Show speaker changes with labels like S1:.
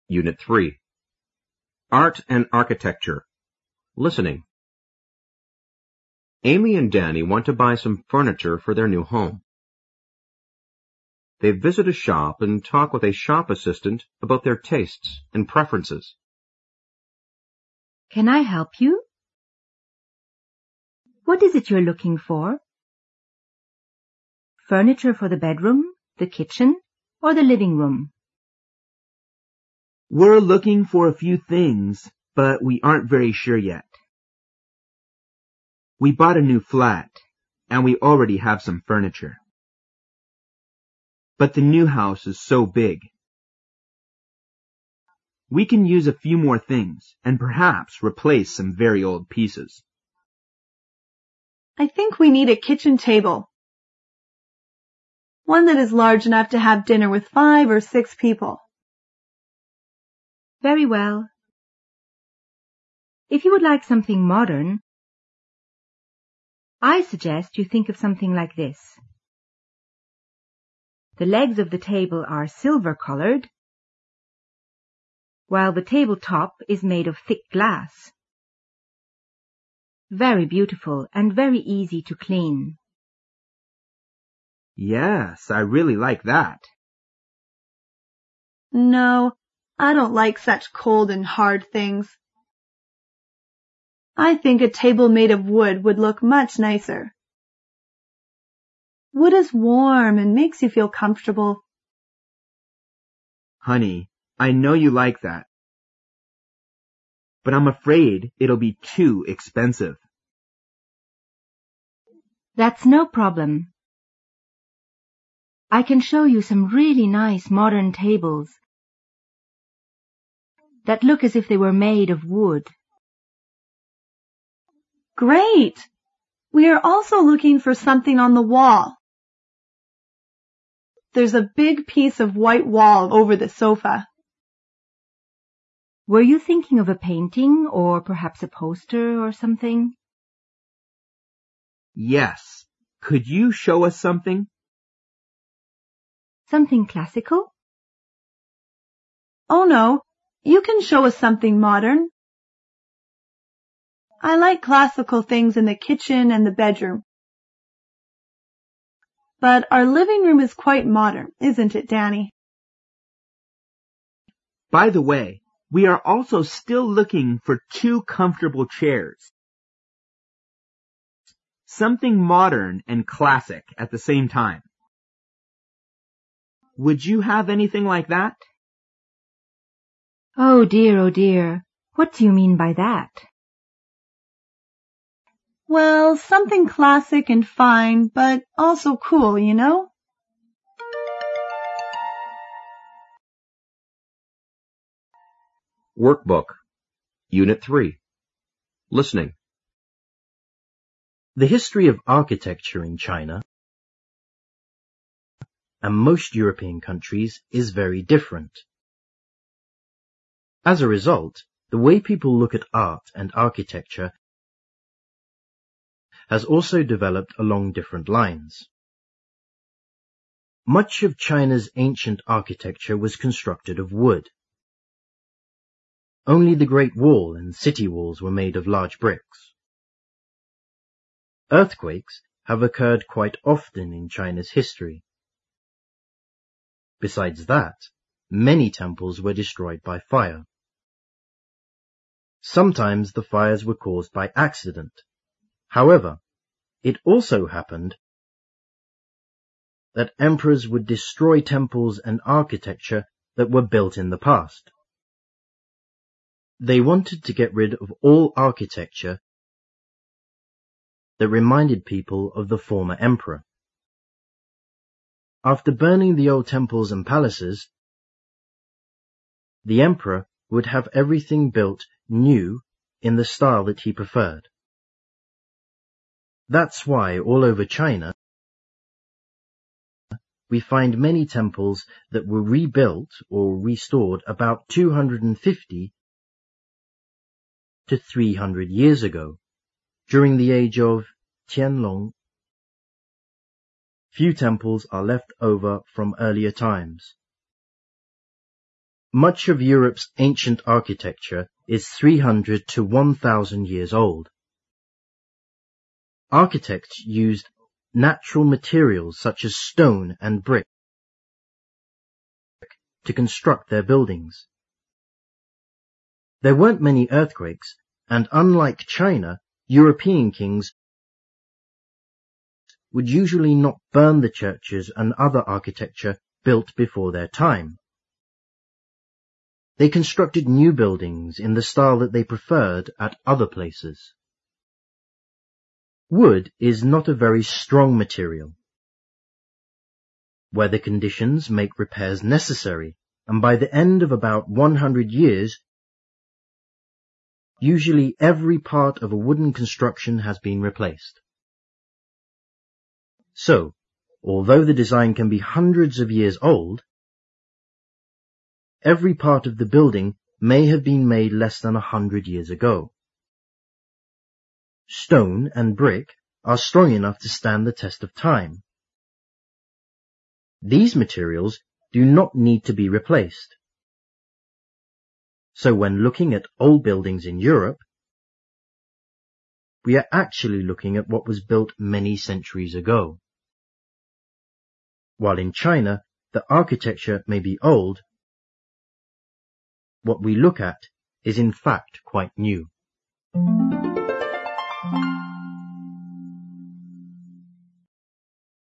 S1: Unit 3. Art and Architecture. Listening. Amy and Danny want to buy some furniture for their new home. They visit a shop and talk with a shop assistant about their tastes and preferences.
S2: Can I help you? What is it you're looking for? Furniture for the bedroom, the kitchen, or the living room?
S3: We're looking for a few things, but we aren't very sure yet. We bought a new flat, and we already have some furniture. But the new house is so big. We can use a few more things, and perhaps replace some very old pieces.
S4: I think we need a kitchen table. One that is large enough to have dinner with 5 or 6 people.
S2: Very well. If you would like something modern, I suggest you think of something like this. The legs of the table are silver-colored, while the tabletop is made of thick glass. Very beautiful and very easy to clean.
S3: Yes, I really like that.
S4: No, I don't like such cold and hard things. I think a table made of wood would look much nicer. Wood is warm and makes you feel comfortable.
S3: Honey, I know you like that. But I'm afraid it'll be too expensive.
S2: That's no problem. I can show you some really nice modern tables that look as if they were made of wood.
S4: Great! We are also looking for something on the wall. There's a big piece of white wall over the sofa.
S2: Were you thinking of a painting or perhaps a poster or something?
S3: Yes. Could you show us something?
S2: Something classical?
S4: Oh no, you can show us something modern. I like classical things in the kitchen and the bedroom. But our living room is quite modern, isn't it, Danny?
S3: By the way, we are also still looking for 2 comfortable chairs. Something modern and classic at the same time. Would you have anything like that?
S2: Oh dear, what do you mean by that?
S4: Well, something classic and fine, but also cool, you know?
S1: Workbook. Unit 3. Listening.
S5: The history of architecture in China and most European countries is very different. As a result, the way people look at art and architecture has also developed along different lines. Much of China's ancient architecture was constructed of wood. Only the Great Wall and city walls were made of large bricks. Earthquakes have occurred quite often in China's history. Besides that, many temples were destroyed by fire. Sometimes the fires were caused by accident. However, it also happened that emperors would destroy temples and architecture that were built in the past. They wanted to get rid of all architecture that reminded people of the former emperor. After burning the old temples and palaces, the emperor would have everything built new in the style that he preferred. That's why all over China we find many temples that were rebuilt or restored about 250 to 300 years ago, during the age of Tianlong. Few temples are left over from earlier times. Much of Europe's ancient architecture is 300 to 1,000 years old. Architects used natural materials such as stone and brick to construct their buildings. There weren't many earthquakes, and unlike China, European kings would usually not burn the churches and other architecture built before their time. They constructed new buildings in the style that they preferred at other places. Wood is not a very strong material. Weather conditions make repairs necessary, and by the end of about 100 years, usually every part of a wooden construction has been replaced. So, although the design can be hundreds of years old, every part of the building may have been made less than 100 years ago. Stone and brick are strong enough to stand the test of time. These materials do not need to be replaced. So when looking at old buildings in Europe, we are actually looking at what was built many centuries ago. While in China, the architecture may be old, what we look at is in fact quite new.